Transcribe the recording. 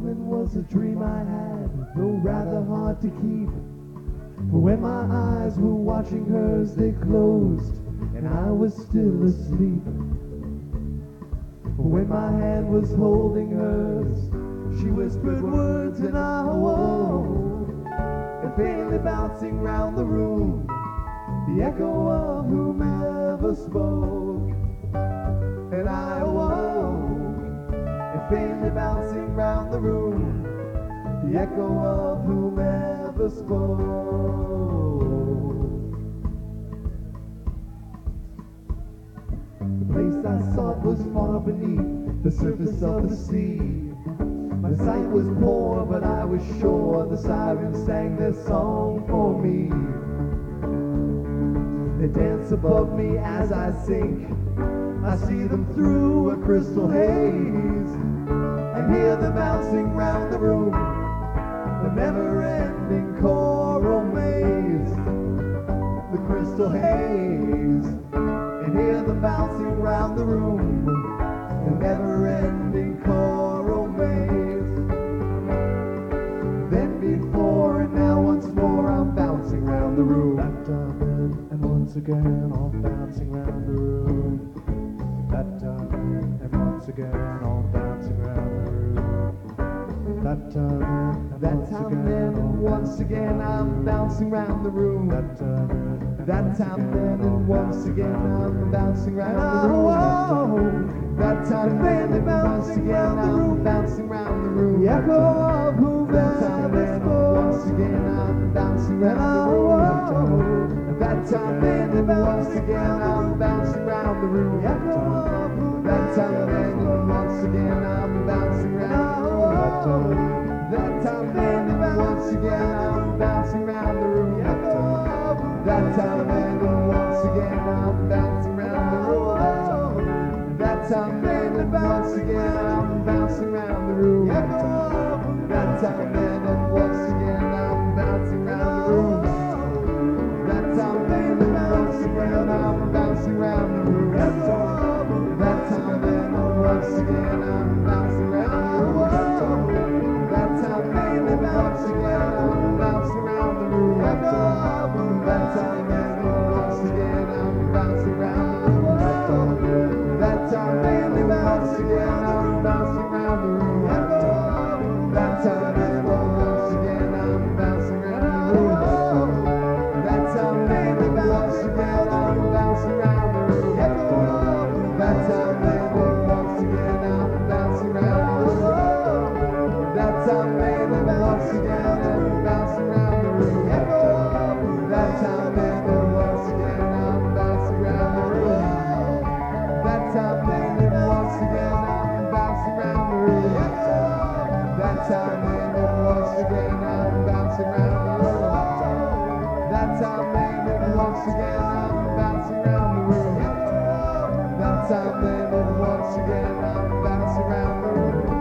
woman was a dream I had, though rather hard to keep. For when my eyes were watching hers, they closed, and I was still asleep. For when my hand was holding hers, she whispered words and I awoke, and faintly bouncing round the room, the echo of whomever spoke. And I awoke, and faintly bouncing round the room, the echo of whomever spoke. The place I sought was far beneath the surface of the sea. My sight was poor, but I was sure the sirens sang their song for me. They dance above me as I sink. I see them through a crystal haze, and hear them bouncing round the room, the never-ending choral maze. The crystal haze, and hear them bouncing round the room, the never-ending choral maze. Then before and now once more I'm bouncing round the room. That time and once again I'm bouncing round the room. That time and once again I'm bouncing round the room. That time and once again I'm bouncing round the room. That time and once again I'm bouncing round the room. That time then and once again I'm bouncing round the room. The echo of whomever spoke. Once again I'm bouncing round the room. That time then and once again I'm bouncing round the room. The echo of whomever. That time then and once again I'm bouncing round the room. That time then and once again I'm bouncing round the room. The echo of that time then and once again I'm bouncing round the room. That time then and once again I'm bouncing round the room. That time then and once again I'm bouncing round the room. That time then and once again I'm bouncing round the room. That time then and once again I'm bouncing round the room. That time then and once again I'm bouncing round the room. That time then and once again I'm bouncing round the room. That time then and once again I'm bouncing round the room. That time then and once again I'm bouncing round the room. That time then and once again I'm bouncing round the room. That time then and once again I'm bouncing round the room. That time then and once again I'm bouncing round the room. That time then and once again I'm bouncing round the room. That time then and once again I'm bouncing round the room. That time then and once again I'm bouncing round the room. That time then and once again I'm bouncing round the room. That time then and once again I'm bouncing round the room.